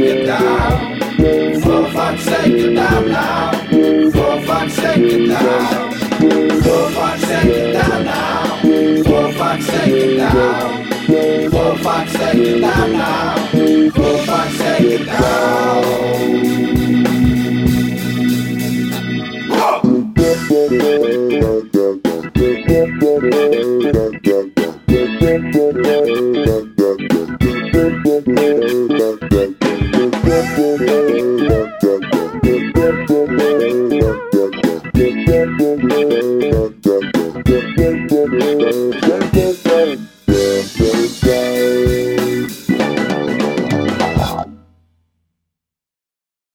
get down. For fuck's sake, get down now. For fuck's sake, get down. For fuck's sake, get down now. For fuck's sake, get down. For fuck's sake, get down now.